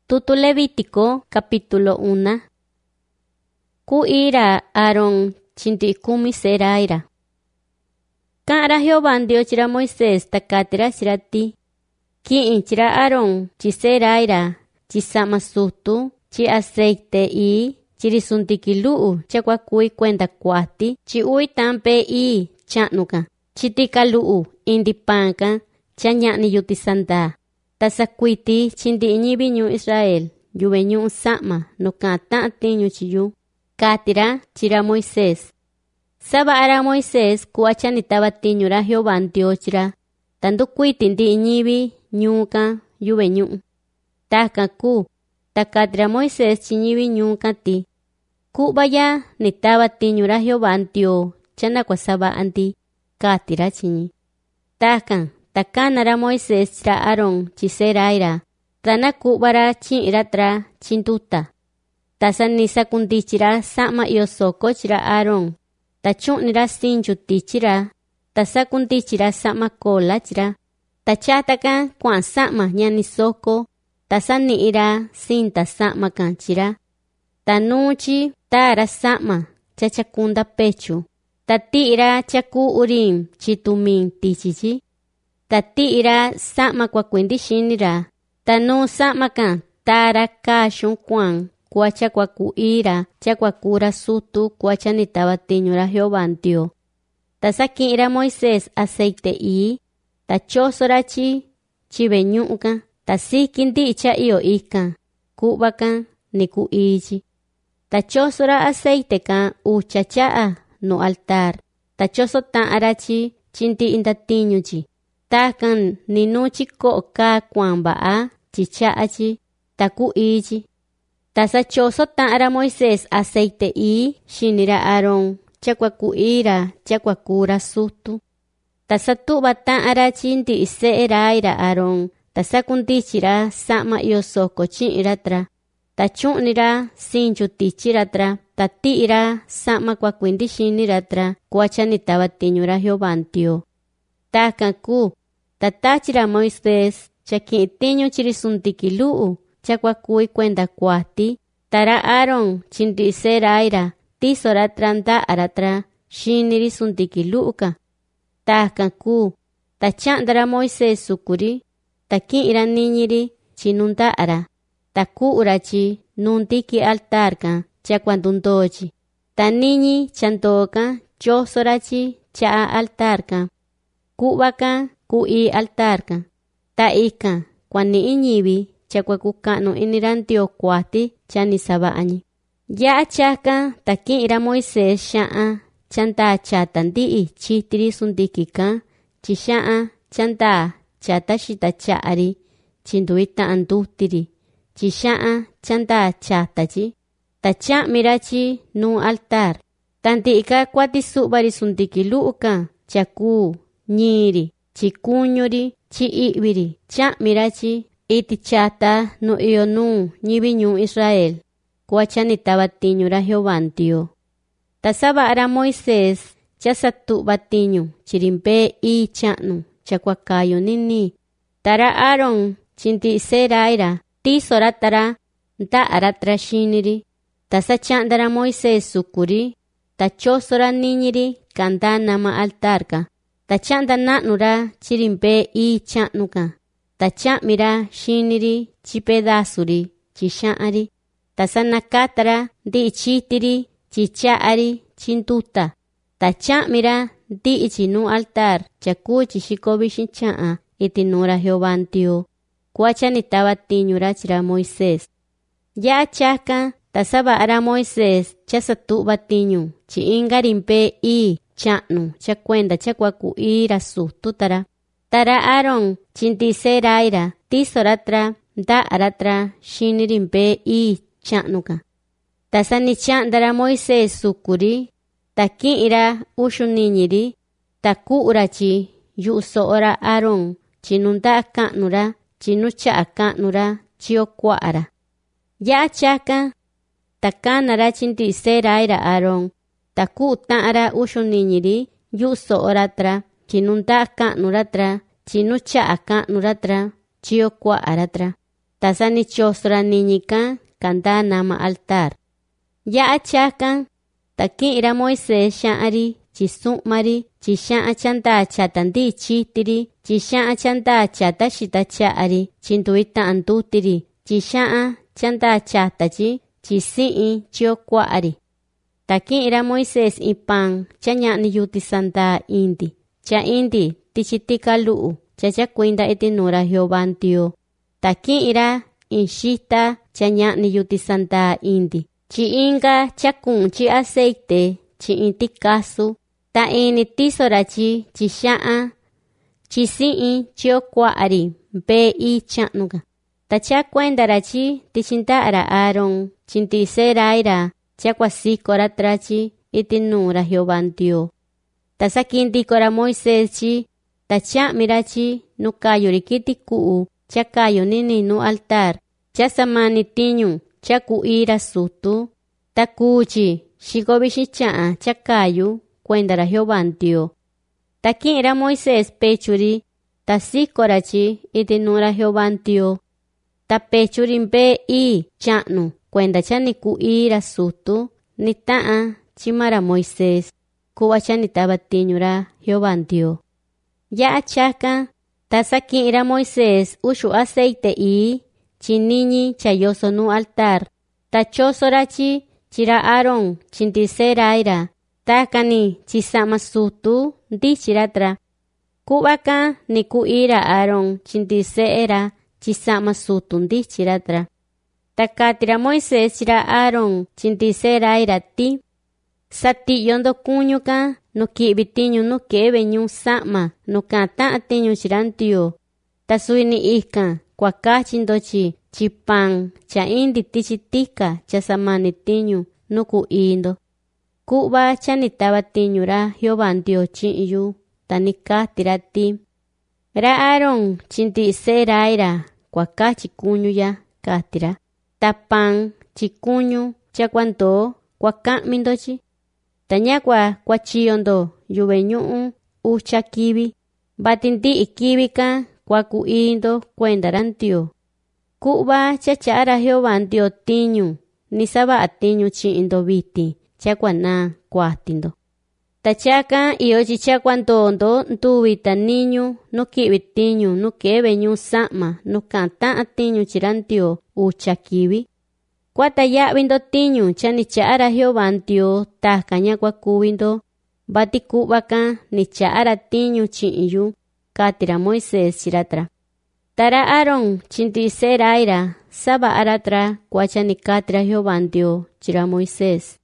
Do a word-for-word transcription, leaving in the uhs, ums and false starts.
Tutu Levítico capítulo uno. Ku ira Aarón chinti kumi seraira. Ka'ra Jehová Dios chira Moisés takatira chirati. Ki'in chira Aarón chi seraira chi sama sutu chi aceite i chiri suntiki lu'u chakwa kui cuenta kuati chi ui tampe i cha'nuka chitika lu'u indi panka cha ña'ni yuti sanda. Tasakuiti chindi ñibi ñu Israel yuve ñu sama no kata tiñu chiyu katira chira Moisés. Sabara Moisés kuachani taba tiñura Jehová Dios chira tandu kuiti ndi ñibi ñuka yuve ñu. Taka ku takatira Moisés chiñibi ñuka ti. Ku vaya ni taba tiñura Jehová Dios chana kwa saba anti katira chiñi. Taka takanara Moisés chira Aarón chiseraira trana kubara chira tra chintuta. Tasanisa kundichira sama yosoko chira Aarón. Tachunira sinju tichira. Tasakundichira sama kola chira. Tachataka kwan sama nyani soko. Tasaniira sinta sama kanchira. Tanuchi tara sama chachakunda pechu. Tatira chaku urim chitumin tichichi. Tatira sama kwa kwindi shinira. Tanu sama kan tara kashun kwan kuacha kwa kuira cha kwa kura sutu kuacha nitaba tiñura Jehová Dios. Tasakira Moisés aceite i tachosorachi chibeñuka tasikindi cha iyo ika kubaka ni kuichi. Tachosora aceite kan uchachaa no altar. Tachoso tan arachi chinti inda tiñuchi. Takan ninuchi ko ka kwamba a chichaachi taku ichi. Tasachoso tan ara Moisés aceite i shinira Aarón chakwa kuira chakwa kura sutu. Tasatuba tan ara chinti iseeraira Aarón tasakundichira sama yosoko chiniratra. Tachunira sinju tichiratra tatira sama kwa kwindi shiniratra kuachani taba tiñura Jehová Dios. Takan ku tatachira Moisés chaki tiñu chirisunti lu'u chakwa kui cuenta kuati tara Aarón chindi seraira tisora tranda aratra shiniri suntiki lu'uka. Takan ku tachandara Moisés sukuri taki'ira niñiri chinunda ara taku urachi nuntiki altarka chakwa ndundochi. Taniñi chantoka chosorachi cha altarka. Kubaka ku i altarka. Ta ika kwani iñibi chakwa kukano inirantio kuati chani sabañi. Ya chaka taki'ira Moisés sha'a chanta chata ndi'i chitiri sundikika chisha'a chanta chata shita cha'ari chinduita andutiri chisha'a chanta chatachi tachamirachi nu altar. Tanti'ika kuati subari sundiki lu'uka chaku ñiri chikuñuri chi'ibiri chamirachi iti chata no iyo nu ñibi ñu Israel kuachani taba tiñura Jehová Dios. Tasabara Moisés chasatuba tiñu chirimpe i cha'nu chakwa kayo nini. Tara Aarón chinti seraira tisora tara nta aratra shiniri. Tasachandara Moisés sukuri tachosora niñiri kanda nama altarka. Tachanda na'nura chirimpe i cha'nuka. Tachamira shiniri chipedasuri chisha'ari. Tasanakatara di chitiri chicha'ari chintuta. Tachamira di chinu altar chaku chishikobi shincha'a itinura Jehová Dios. Kuachani taba tiñura chira Moisés. Ya chaka tasabara Moisés chasatuba tiñu chi ingarimpe i cha'nu chakwenda chakwa kuira sututara. Tara Aarón chinti seraira tisoratra nda aratra shinirimpe i cha'nuka. Tasani chandara Moisés sukuri taki'ira ushu niñiri taku urachi yu'so'ora Aarón chinunda ka'nura chinu cha'a ka'nura chio kua'ara. Ya chaka takanara chinti seraira Aarón taku ta'ara ushu niñiri yu'so'oratra chinunda ka'nuratra chinu cha'a ka'nuratra chio kua'aratra. tasani chosra niñikan kanda nama altar. Ya achakan takin ira Moisés sha'ari chisumari chisha'a chanta chatandi chitiri chisha'a chanta chata shita cha'ari chintuita antutiri chisha'a chanta chatachi chisi'i chiokwa'ari. Takin ira Moisés ipan chanya'ni yuti santa indi cha indi tichitika lu'u cha chakuinda itinura Jehová Dios. Takin ira inshita chanya'ni yuti santa indi chi inga chakun chi aceite chi inti kasu ta ini tisorachi chi sha'a chi si'i chiokwa'ari be i cha'nuga. Ta chakuendarachi tichinta'ara Aaron chintiseraira chakuasikora trachi itinura Jehová Dios. Ta sakindikora Moisés chi ta cha'mirachi nukayuri kiti ku'u chakayo nini nu altar chasamani tiñu chaku'ira sutu ta kuchi shikobishi cha'a chakayu kuendara Jehová Dios. Ta ki'ira Moisés pechuri ta sikorachi itinura Jehová Dios. Ta pechuri mbe i cha'nu kuenda chani ku'ira sutu ni ta'a chimara Moisés kuwa chani tabatiñura Jehová Dios. Ya achaka ta saki'ira Moisés ushu aceite i chiniñi chayoso nu altar ta chosorachi chira Aaron chintiseraira takani chisama sutu ndi chiratra kubaka ni ku'ira Aaron chintiseera chisama sutu ndi chiratra. Takatira Moisés chira Aaron chintiseraira ti sati yondo kuñuka no kibitiñu no kebe ñun sama no kata tiñu chirantiyo ta suini ika kwaka chindochi chipan cha indi tichitika cha samani tiñu no kuindo kuba chanitaba tiñura Jehová Dios chiyu tanika tirati ra Aaron chintiseraira kwaka chikuñu ya katira tapan chikuñu cha kwanto kwaka mindochi tañakwa kwachiyondo yubeñu'u ucha kibi batindi ikibika kwakuindo kuendarantio kuba chachara Jehová Dios tiñu nisaba atiñu chi'indo biti chakwana kuatindo tachaka iyochi chakwantondo ntubita niñu no kibi tiñu no kebe ñu sama no kanta atiñu chirantio ucha kibi kwata yabindo tiñu chani chara Jehová Dios takanya kwakubindo bati kubaka ni chara tiñu chi'iyu katira Moisés chiratra. Tara Aaron chintiseraira saba aratra kwachani katira Jehová Dios chira Moisés.